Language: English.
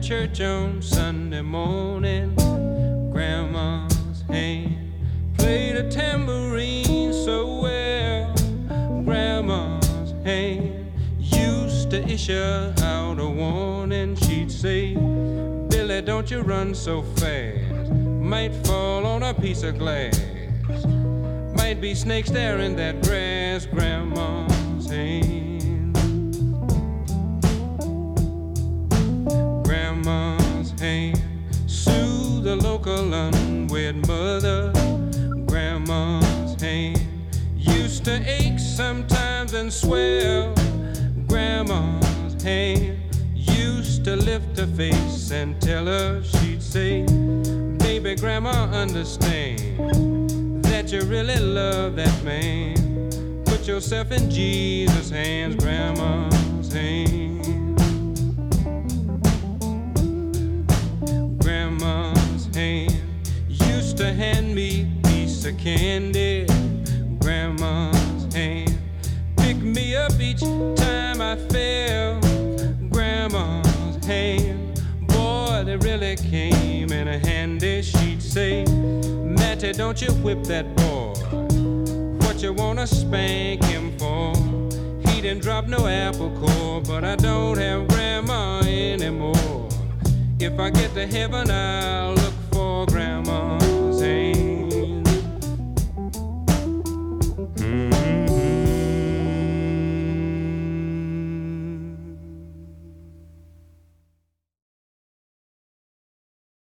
church on Sunday morning. Grandma's hand played a tambourine so well. Grandma's hand used to issue out a warning. She'd say, Billy, don't you run so fast. Might fall on a piece of glass. Might be snakes there in that grass. Grandma's hand. Grandma's hand soothed the local unwed mother. Grandma's hand used to ache sometimes and swell. Grandma's hand used to lift her face and tell her, she'd say, baby, Grandma, understand that you really love that man. Put yourself in Jesus' hands. Grandma's hand. Grandma's hand used to hand me a piece of candy. Grandma's hand picked me up each time I fell. Grandma's hand, boy, they really came in handy. She'd say, Matty, don't you whip that boy. What you wanna spank him for? He didn't drop no apple core, but I don't have Grandma anymore. If I get to heaven, I'll look for Grandma.